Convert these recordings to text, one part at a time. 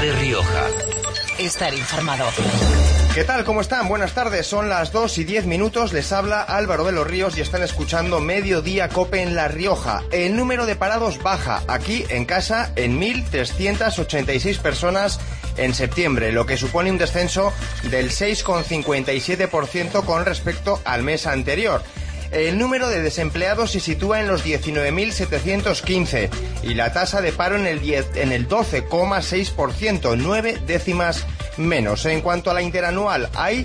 COPE Rioja. Estar informado. ¿Qué tal? ¿Cómo están? Buenas tardes. Son las 2:10. Les habla Álvaro de los Ríos y están escuchando Mediodía COPE en La Rioja. El número de parados baja aquí en casa en 1.386 personas en septiembre, lo que supone un descenso del 6,57% con respecto al mes anterior. El número de desempleados se sitúa en los 19.715 y la tasa de paro en el 12,6%, 9 décimas menos. En cuanto a la interanual, hay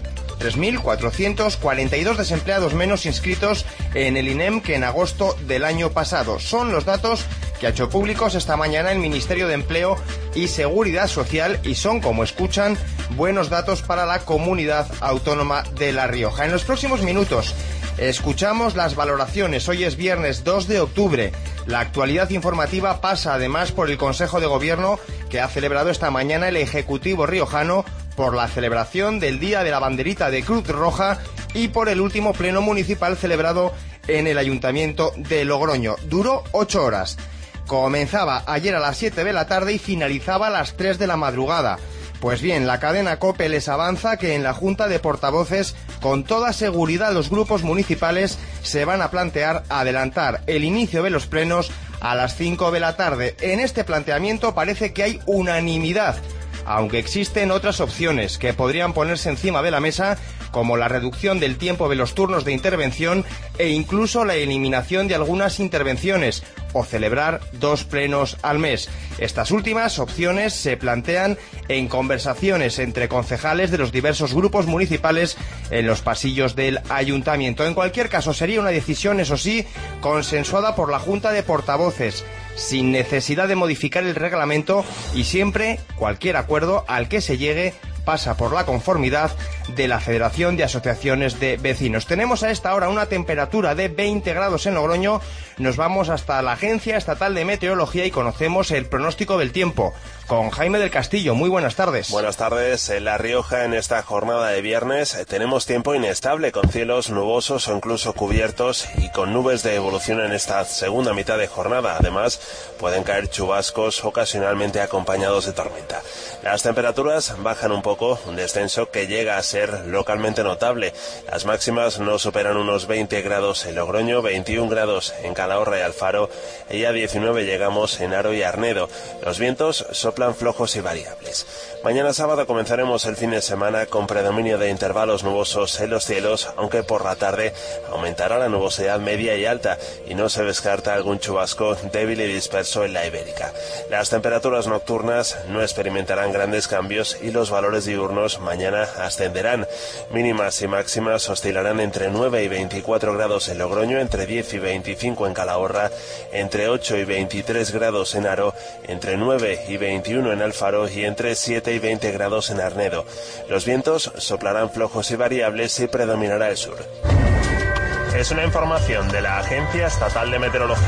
3.442 desempleados menos inscritos en el INEM que en agosto del año pasado. Son los datos que ha hecho públicos esta mañana el Ministerio de Empleo y Seguridad Social y son, como escuchan, buenos datos para la comunidad autónoma de La Rioja. En los próximos minutos escuchamos las valoraciones. Hoy es viernes 2 de octubre. La actualidad informativa pasa además por el Consejo de Gobierno que ha celebrado esta mañana el Ejecutivo riojano por la celebración del Día de la Banderita de Cruz Roja y por el último pleno municipal celebrado en el Ayuntamiento de Logroño. Duró 8 horas. Comenzaba ayer a las 7 de la tarde y finalizaba a las 3 de la madrugada. Pues bien, la cadena COPE les avanza que en la Junta de Portavoces, con toda seguridad, los grupos municipales se van a plantear adelantar el inicio de los plenos a las 5 de la tarde. En este planteamiento parece que hay unanimidad, aunque existen otras opciones que podrían ponerse encima de la mesa, como la reducción del tiempo de los turnos de intervención e incluso la eliminación de algunas intervenciones o celebrar 2 plenos al mes. Estas últimas opciones se plantean en conversaciones entre concejales de los diversos grupos municipales en los pasillos del ayuntamiento. En cualquier caso, sería una decisión, eso sí, consensuada por la Junta de Portavoces, sin necesidad de modificar el reglamento y siempre cualquier acuerdo al que se llegue pasa por la conformidad de la Federación de Asociaciones de Vecinos. Tenemos a esta hora una temperatura de 20 grados en Logroño. Nos vamos hasta la Agencia Estatal de Meteorología y conocemos el pronóstico del tiempo con Jaime del Castillo. Muy buenas tardes. Buenas tardes. En La Rioja, en esta jornada de viernes, tenemos tiempo inestable con cielos nubosos o incluso cubiertos y con nubes de evolución en esta segunda mitad de jornada. Además, pueden caer chubascos ocasionalmente acompañados de tormenta. Las temperaturas bajan un poco, un descenso que llega a ser localmente notable. Las máximas no superan unos 20 grados en Logroño, 21 grados en Calahorra y Alfaro y a 19 llegamos en Haro y Arnedo. Los vientos soplan flojos y variables. Mañana sábado comenzaremos el fin de semana con predominio de intervalos nubosos en los cielos, aunque por la tarde aumentará la nubosidad media y alta y no se descarta algún chubasco débil y disperso en la Ibérica. Las temperaturas nocturnas no experimentarán grandes cambios y los valores diurnos mañana ascenderán. Mínimas y máximas oscilarán entre 9 y 24 grados en Logroño, entre 10 y 25 en Calahorra, entre 8 y 23 grados en Haro, entre 9 y 21 en Alfaro y entre 7 y 20 grados en Arnedo. Los vientos soplarán flojos y variables y predominará el sur. Es una información de la Agencia Estatal de Meteorología.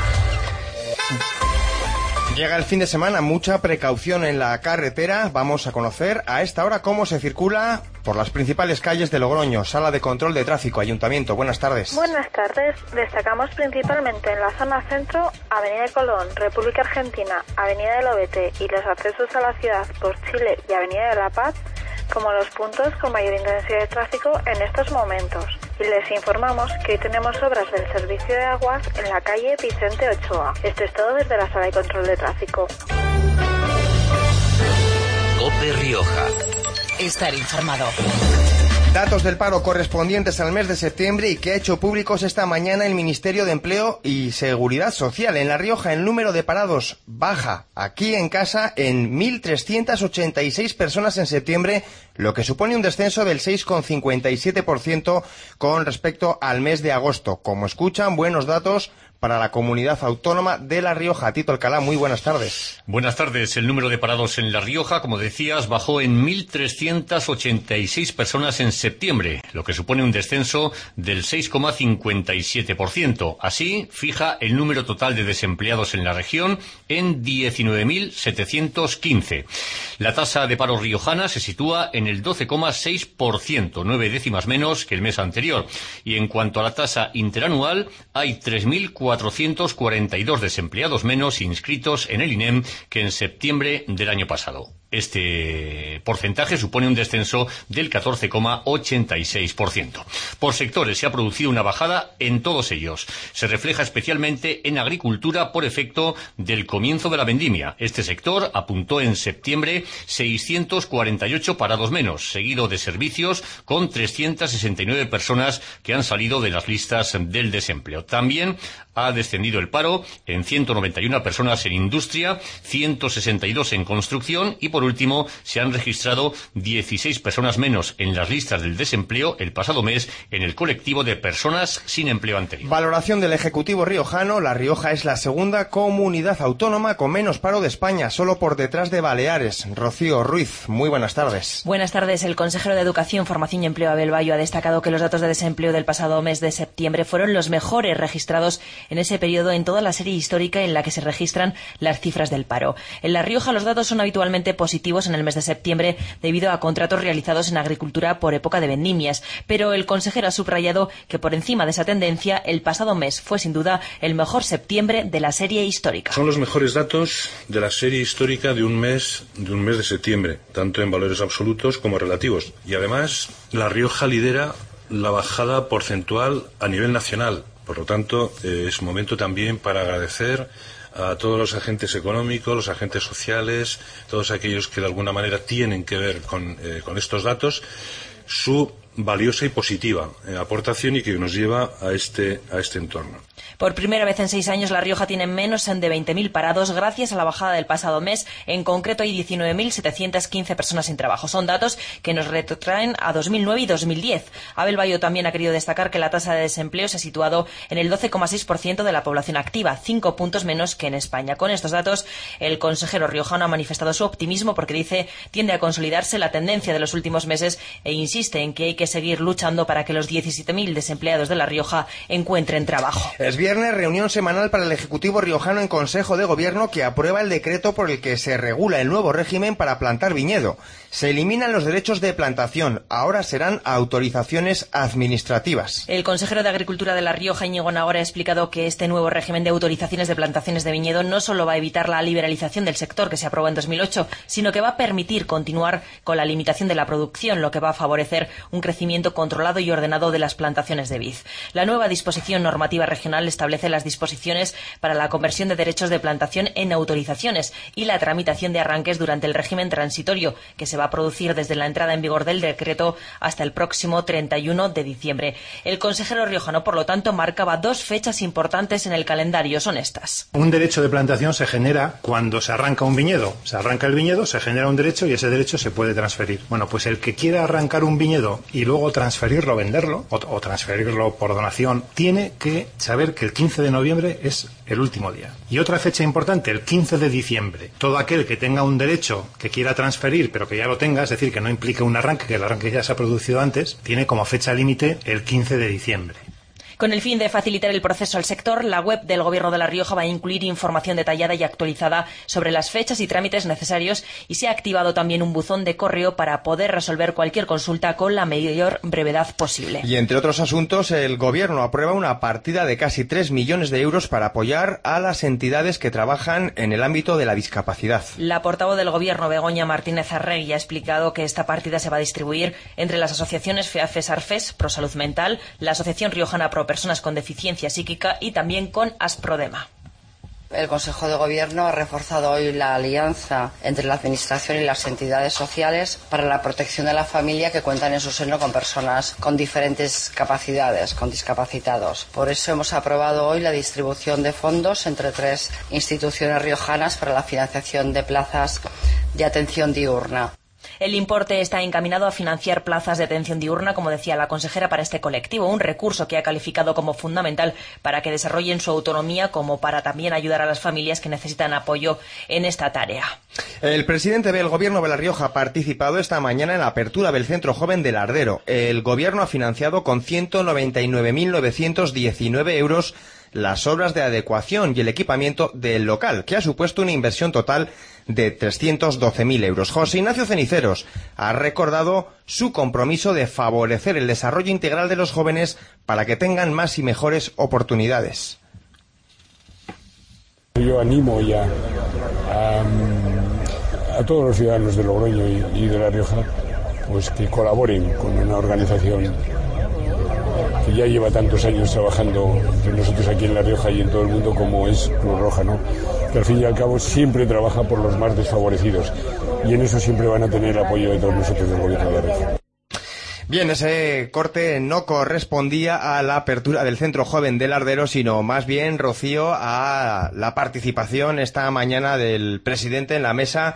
Llega el fin de semana, mucha precaución en la carretera. Vamos a conocer a esta hora cómo se circula por las principales calles de Logroño. Sala de Control de Tráfico, Ayuntamiento. Buenas tardes. Buenas tardes. Destacamos principalmente en la zona centro, Avenida Colón, República Argentina, Avenida del Oeste y los accesos a la ciudad por Chile y Avenida de la Paz como los puntos con mayor intensidad de tráfico en estos momentos. Y les informamos que hoy tenemos obras del servicio de aguas en la calle Vicente Ochoa. Esto es todo desde la Sala de Control de Tráfico. COPE Rioja. Estar informado. Datos del paro correspondientes al mes de septiembre y que ha hecho públicos esta mañana el Ministerio de Empleo y Seguridad Social. En La Rioja el número de parados baja aquí en casa en 1.386 personas en septiembre, lo que supone un descenso del 6,57% con respecto al mes de agosto. Como escuchan, buenos datos para la comunidad autónoma de La Rioja. Tito Alcalá, muy buenas tardes. Buenas tardes. El número de parados en La Rioja, como decías, bajó en 1.386 personas en septiembre, lo que supone un descenso del 6,57%. Así, fija el número total de desempleados en la región en 19.715. La tasa de paro riojana se sitúa en el 12,6%, 9 décimas menos que el mes anterior. Y en cuanto a la tasa interanual, hay 3.442 desempleados menos inscritos en el INEM que en septiembre del año pasado. Este porcentaje supone un descenso del 14,86%. Por sectores se ha producido una bajada en todos ellos. Se refleja especialmente en agricultura por efecto del comienzo de la vendimia. Este sector apuntó en septiembre 648 parados menos, seguido de servicios con 369 personas que han salido de las listas del desempleo. También ha descendido el paro en 191 personas en industria, 162 en construcción y, por último, se han registrado 16 personas menos en las listas del desempleo el pasado mes en el colectivo de personas sin empleo anterior. Valoración del Ejecutivo riojano. La Rioja es la segunda comunidad autónoma con menos paro de España, solo por detrás de Baleares. Rocío Ruiz, muy buenas tardes. Buenas tardes. El consejero de Educación, Formación y Empleo, Abel Bayo, ha destacado que los datos de desempleo del pasado mes de septiembre fueron los mejores registrados en ese periodo en toda la serie histórica en la que se registran las cifras del paro. En La Rioja los datos son habitualmente positivos en el mes de septiembre debido a contratos realizados en agricultura por época de vendimias, pero el consejero ha subrayado que por encima de esa tendencia el pasado mes fue sin duda el mejor septiembre de la serie histórica. Son los mejores datos de la serie histórica de un mes de septiembre, tanto en valores absolutos como relativos. Y además La Rioja lidera la bajada porcentual a nivel nacional. Por lo tanto, es momento también para agradecer a todos los agentes económicos, los agentes sociales, todos aquellos que de alguna manera tienen que ver con estos datos, su valiosa y positiva aportación y que nos lleva a este entorno. Por primera vez en 6 años, La Rioja tiene menos de 20.000 parados gracias a la bajada del pasado mes. En concreto, hay 19.715 personas sin trabajo. Son datos que nos retrotraen a 2009 y 2010. Abel Bayo también ha querido destacar que la tasa de desempleo se ha situado en el 12,6% de la población activa, 5 puntos menos que en España. Con estos datos, el consejero riojano ha manifestado su optimismo porque dice tiende a consolidarse la tendencia de los últimos meses e insiste en que hay que seguir luchando para que los 17.000 desempleados de La Rioja encuentren trabajo. Es viernes, reunión semanal para el Ejecutivo riojano en Consejo de Gobierno que aprueba el decreto por el que se regula el nuevo régimen para plantar viñedo. Se eliminan los derechos de plantación, ahora serán autorizaciones administrativas. El consejero de Agricultura de La Rioja, Íñigo Nagore, ha explicado que este nuevo régimen de autorizaciones de plantaciones de viñedo no solo va a evitar la liberalización del sector que se aprobó en 2008, sino que va a permitir continuar con la limitación de la producción, lo que va a favorecer un crecimiento controlado y ordenado de las plantaciones de vid. La nueva disposición normativa regional establece las disposiciones para la conversión de derechos de plantación en autorizaciones y la tramitación de arranques durante el régimen transitorio, que se va a producir desde la entrada en vigor del decreto hasta el próximo 31 de diciembre. El consejero riojano, por lo tanto, marcaba 2 fechas importantes en el calendario. Son estas. Un derecho de plantación se genera cuando se arranca un viñedo. Se arranca el viñedo, se genera un derecho y ese derecho se puede transferir. Bueno, pues el que quiera arrancar un viñedo y luego transferirlo, venderlo o transferirlo por donación, tiene que saber que el 15 de noviembre es el último día. Y otra fecha importante, el 15 de diciembre. Todo aquel que tenga un derecho que quiera transferir, pero que ya lo tenga, es decir, que no implique un arranque, que el arranque ya se ha producido antes, tiene como fecha límite el 15 de diciembre. Con el fin de facilitar el proceso al sector, la web del Gobierno de La Rioja va a incluir información detallada y actualizada sobre las fechas y trámites necesarios y se ha activado también un buzón de correo para poder resolver cualquier consulta con la mayor brevedad posible. Y entre otros asuntos, el Gobierno aprueba una partida de casi 3 millones de euros para apoyar a las entidades que trabajan en el ámbito de la discapacidad. La portavoz del Gobierno, Begoña Martínez Arregui, ha explicado que esta partida se va a distribuir entre las asociaciones FEAFES Arfes, Pro Salud Mental, la Asociación Riojana Pro Personas con Deficiencia Psíquica y también con Asprodema. El Consejo de Gobierno ha reforzado hoy la alianza entre la Administración y las entidades sociales para la protección de la familia que cuentan en su seno con personas con diferentes capacidades, con discapacitados. Por eso hemos aprobado hoy la distribución de fondos entre 3 instituciones riojanas para la financiación de plazas de atención diurna. El importe está encaminado a financiar plazas de atención diurna, como decía la consejera, para este colectivo, un recurso que ha calificado como fundamental para que desarrollen su autonomía, como para también ayudar a las familias que necesitan apoyo en esta tarea. El presidente del Gobierno de La Rioja ha participado esta mañana en la apertura del Centro Joven del Ardero. El Gobierno ha financiado con 199.919 euros las obras de adecuación y el equipamiento del local, que ha supuesto una inversión total de 312.000 euros. José Ignacio Ceniceros ha recordado su compromiso de favorecer el desarrollo integral de los jóvenes para que tengan más y mejores oportunidades. Yo animo ya a todos los ciudadanos de Logroño y de La Rioja, pues que colaboren con una organización que ya lleva tantos años trabajando entre nosotros aquí en La Rioja y en todo el mundo, como es Cruz Roja, ¿no? Que al fin y al cabo siempre trabaja por los más desfavorecidos, y en eso siempre van a tener el apoyo de todos nosotros del Gobierno de La Rioja. Bien, ese corte no correspondía a la apertura del Centro Joven del Ardero, sino más bien, Rocío, a la participación esta mañana del presidente en la mesa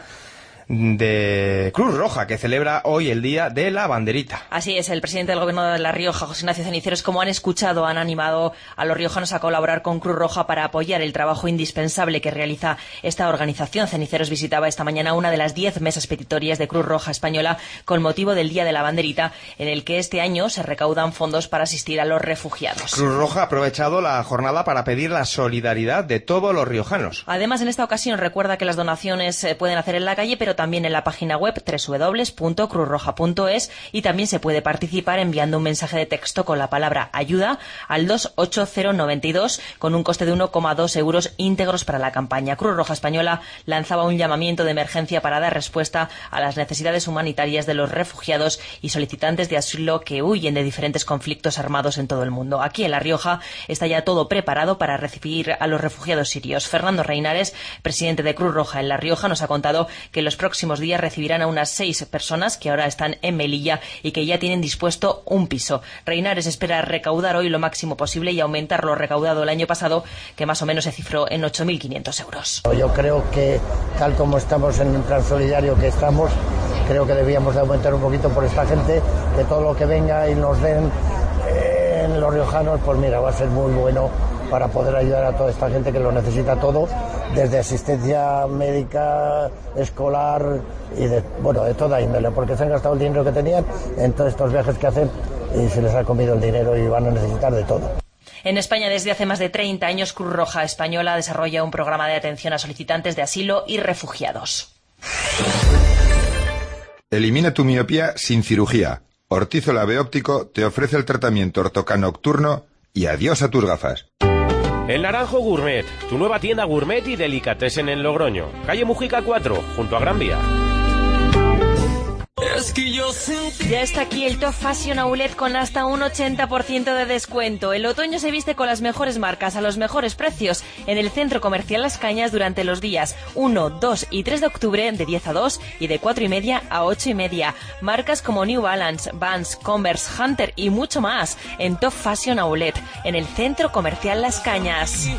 de Cruz Roja, que celebra hoy el Día de la Banderita. Así es, el presidente del Gobierno de La Rioja, José Ignacio Ceniceros, como han escuchado, han animado a los riojanos a colaborar con Cruz Roja para apoyar el trabajo indispensable que realiza esta organización. Ceniceros visitaba esta mañana una de las 10 mesas petitorias de Cruz Roja Española con motivo del Día de la Banderita, en el que este año se recaudan fondos para asistir a los refugiados. Cruz Roja ha aprovechado la jornada para pedir la solidaridad de todos los riojanos. Además, en esta ocasión recuerda que las donaciones se pueden hacer en la calle, pero también en la página web www.cruzroja.es, y también se puede participar enviando un mensaje de texto con la palabra ayuda al 28092 con un coste de 1,2 euros íntegros para la campaña. Cruz Roja Española lanzaba un llamamiento de emergencia para dar respuesta a las necesidades humanitarias de los refugiados y solicitantes de asilo que huyen de diferentes conflictos armados en todo el mundo. Aquí en La Rioja está ya todo preparado para recibir a los refugiados sirios. Fernando Reinares, presidente de Cruz Roja en La Rioja, nos ha contado que en los próximos días recibirán a unas 6 personas que ahora están en Melilla y que ya tienen dispuesto un piso. Reinares espera recaudar hoy lo máximo posible y aumentar lo recaudado el año pasado, que más o menos se cifró en 8.500 euros. Yo creo que, tal como estamos en el plan solidario que estamos, creo que debíamos de aumentar un poquito por esta gente, que todo lo que venga y nos den en los riojanos, pues mira, va a ser muy bueno para poder ayudar a toda esta gente que lo necesita todo, desde asistencia médica, escolar y de toda índole, porque se han gastado el dinero que tenían en todos estos viajes que hacen y se les ha comido el dinero y van a necesitar de todo. En España, desde hace más de 30 años, Cruz Roja Española desarrolla un programa de atención a solicitantes de asilo y refugiados. Elimina tu miopía sin cirugía. Ortizola Óptico te ofrece el tratamiento Ortoca nocturno y adiós a tus gafas. El Naranjo Gourmet, tu nueva tienda gourmet y delicatessen en Logroño. Calle Mujica 4, junto a Gran Vía. Ya está aquí el Top Fashion Outlet con hasta un 80% de descuento. El otoño se viste con las mejores marcas a los mejores precios en el Centro Comercial Las Cañas durante los días 1, 2 y 3 de octubre de 10 a 2 y de 4:30 a 8:30. Marcas como New Balance, Vans, Converse, Hunter y mucho más en Top Fashion Outlet en el Centro Comercial Las Cañas.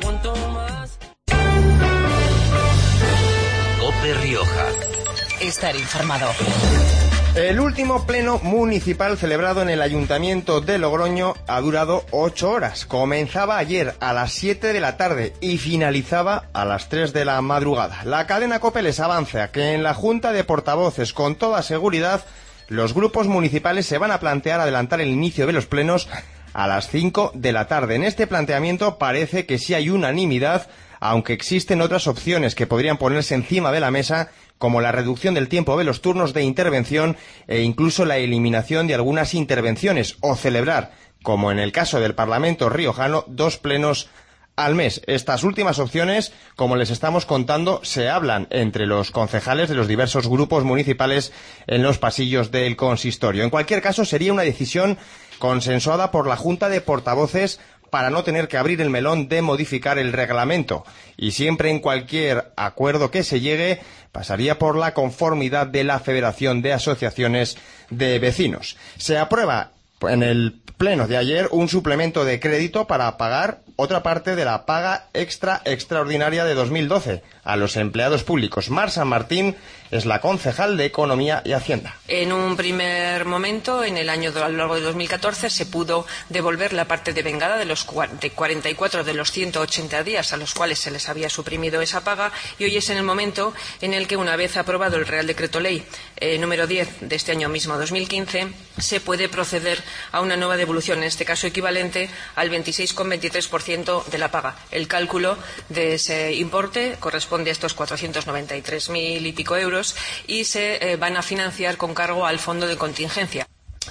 COPE Rioja. Estar informado. El último pleno municipal celebrado en el Ayuntamiento de Logroño ha durado 8 horas. Comenzaba ayer a las 7 de la tarde y finalizaba a las 3 de la madrugada. La cadena COPE les avanza que en la Junta de Portavoces, con toda seguridad, los grupos municipales se van a plantear adelantar el inicio de los plenos a las 5 de la tarde. En este planteamiento parece que sí hay unanimidad, aunque existen otras opciones que podrían ponerse encima de la mesa, como la reducción del tiempo de los turnos de intervención e incluso la eliminación de algunas intervenciones, o celebrar, como en el caso del Parlamento riojano, 2 plenos al mes. Estas últimas opciones, como les estamos contando, se hablan entre los concejales de los diversos grupos municipales en los pasillos del consistorio. En cualquier caso, sería una decisión consensuada por la Junta de Portavoces para no tener que abrir el melón de modificar el reglamento, y siempre en cualquier acuerdo que se llegue pasaría por la conformidad de la Federación de Asociaciones de Vecinos. Se aprueba en el pleno de ayer un suplemento de crédito para pagar otra parte de la paga extraordinaria de 2012 a los empleados públicos. Mar San Martín es la concejal de Economía y Hacienda. En un primer momento, en el año a lo largo de 2014, se pudo devolver la parte devengada de 44 de los 180 días a los cuales se les había suprimido esa paga, y hoy es en el momento en el que, una vez aprobado el Real Decreto Ley número 10 de este año mismo, 2015, se puede proceder a una nueva devolución, en este caso equivalente al 26,23% de la paga. El cálculo de ese importe corresponde a estos 493.000 y pico euros y se van a financiar con cargo al fondo de contingencia.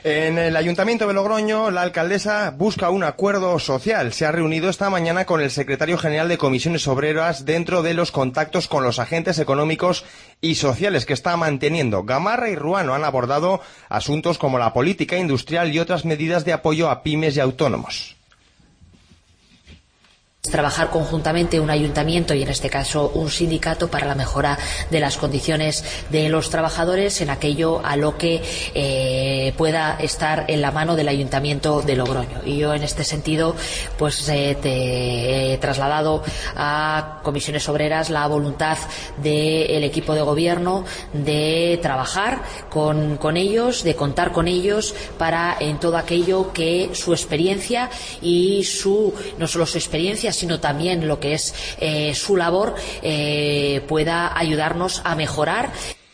En el Ayuntamiento de Logroño, la alcaldesa busca un acuerdo social. Se ha reunido esta mañana con el secretario general de Comisiones Obreras dentro de los contactos con los agentes económicos y sociales que está manteniendo. Gamarra y Ruano han abordado asuntos como la política industrial y otras medidas de apoyo a pymes y autónomos. Trabajar conjuntamente un ayuntamiento y en este caso un sindicato para la mejora de las condiciones de los trabajadores en aquello a lo que pueda estar en la mano del ayuntamiento de Logroño. Y yo en este sentido pues he trasladado a Comisiones Obreras la voluntad del equipo de gobierno de trabajar con ellos, de contar con ellos para en todo aquello que su experiencia y no solo su experiencia sino también lo que es su labor pueda ayudarnos a mejorar.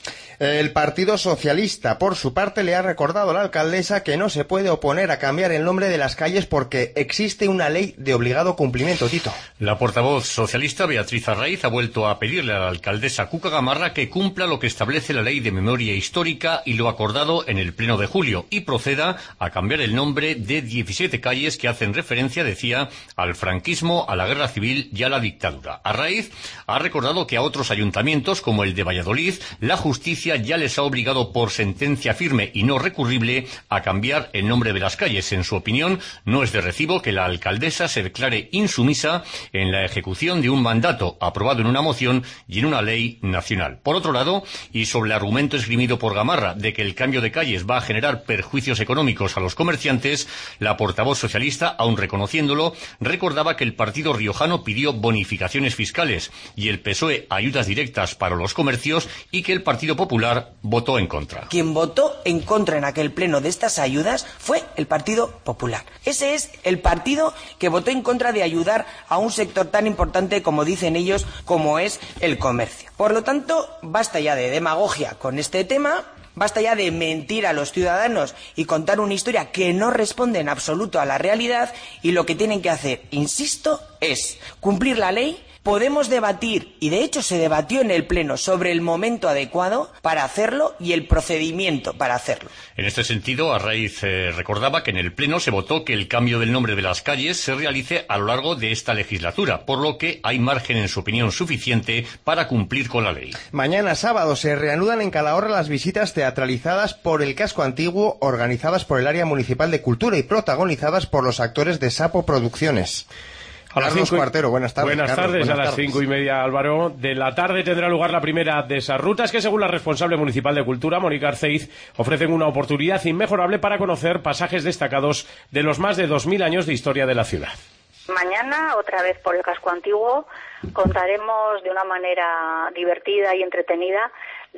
El Partido Socialista, por su parte, le ha recordado a la alcaldesa que no se puede oponer a cambiar el nombre de las calles porque existe una ley de obligado cumplimiento, Tito. La portavoz socialista Beatriz Arraiz ha vuelto a pedirle a la alcaldesa Cuca Gamarra que cumpla lo que establece la Ley de Memoria Histórica y lo acordado en el Pleno de julio y proceda a cambiar el nombre de 17 calles que hacen referencia, decía, al franquismo, a la guerra civil y a la dictadura. Arraiz ha recordado que a otros ayuntamientos, como el de Valladolid, la justicia ya les ha obligado por sentencia firme y no recurrible a cambiar el nombre de las calles. En su opinión, no es de recibo que la alcaldesa se declare insumisa en la ejecución de un mandato aprobado en una moción y en una ley nacional. Por otro lado, y sobre el argumento esgrimido por Gamarra de que el cambio de calles va a generar perjuicios económicos a los comerciantes, la portavoz socialista, aun reconociéndolo, recordaba que el partido riojano pidió bonificaciones fiscales y el PSOE ayudas directas para los comercios y que el Partido Popular votó en contra. Quien votó en contra en aquel pleno de estas ayudas fue el Partido Popular. Ese es el partido que votó en contra de ayudar a un sector tan importante como dicen ellos, como es el comercio. Por lo tanto, basta ya de demagogia con este tema. Basta ya de mentir a los ciudadanos y contar una historia que no responde en absoluto a la realidad y lo que tienen que hacer, insisto, es cumplir la ley. Podemos debatir, y de hecho se debatió en el Pleno, sobre el momento adecuado para hacerlo y el procedimiento para hacerlo. En este sentido, Arraiz recordaba que en el Pleno se votó que el cambio del nombre de las calles se realice a lo largo de esta legislatura, por lo que hay margen, en su opinión, suficiente para cumplir con la ley. Mañana sábado se reanudan en Calahorra las visitas teatralizadas por el casco antiguo, organizadas por el Área Municipal de Cultura y protagonizadas por los actores de Sapo Producciones. A las Carlos Cuartero, buenas tardes. Buenas Carlos, tardes, buenas a las 5:30, Álvaro. De la tarde tendrá lugar la primera de esas rutas que, según la responsable municipal de Cultura, Mónica Arceiz, ofrecen una oportunidad inmejorable para conocer pasajes destacados de los más de 2000 años de historia de la ciudad. Mañana, otra vez por el casco antiguo, contaremos de una manera divertida y entretenida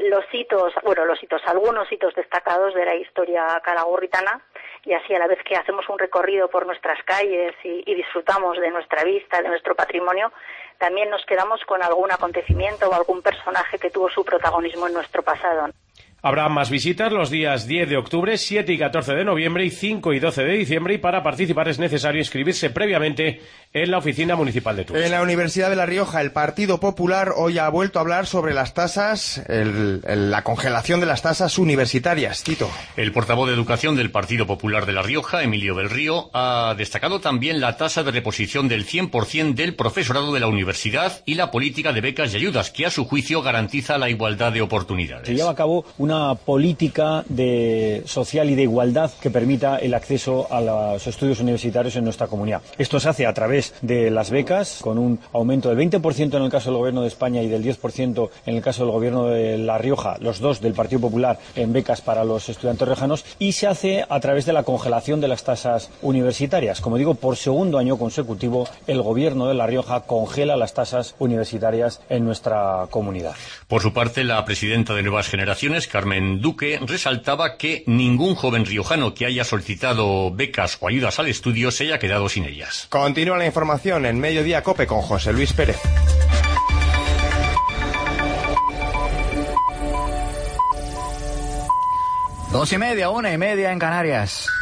algunos hitos destacados de la historia calahorritana, y así a la vez que hacemos un recorrido por nuestras calles y disfrutamos de nuestra vista, de nuestro patrimonio, también nos quedamos con algún acontecimiento o algún personaje que tuvo su protagonismo en nuestro pasado. Habrá más visitas los días 10 de octubre, 7 y 14 de noviembre y 5 y 12 de diciembre, y para participar es necesario inscribirse previamente en la Oficina Municipal de Turismo. En la Universidad de La Rioja, el Partido Popular hoy ha vuelto a hablar sobre las tasas, la congelación de las tasas universitarias. Tito. El portavoz de Educación del Partido Popular de La Rioja, Emilio del Río, ha destacado también la tasa de reposición del 100% del profesorado de la universidad y la política de becas y ayudas, que a su juicio garantiza la igualdad de oportunidades. Se lleva a cabo una política social y de igualdad que permita el acceso a los estudios universitarios en nuestra comunidad. Esto se hace a través de las becas, con un aumento del 20% en el caso del Gobierno de España y del 10% en el caso del Gobierno de La Rioja, los dos del Partido Popular, en becas para los estudiantes riojanos, y se hace a través de la congelación de las tasas universitarias. Como digo, por segundo año consecutivo, el Gobierno de La Rioja congela las tasas universitarias en nuestra comunidad. Por su parte, la presidenta de Nuevas Generaciones, Carmen Duque, resaltaba que ningún joven riojano que haya solicitado becas o ayudas al estudio se haya quedado sin ellas. Continúa la información en Mediodía COPE con José Luis Pérez. Dos y media, 1:30 en Canarias.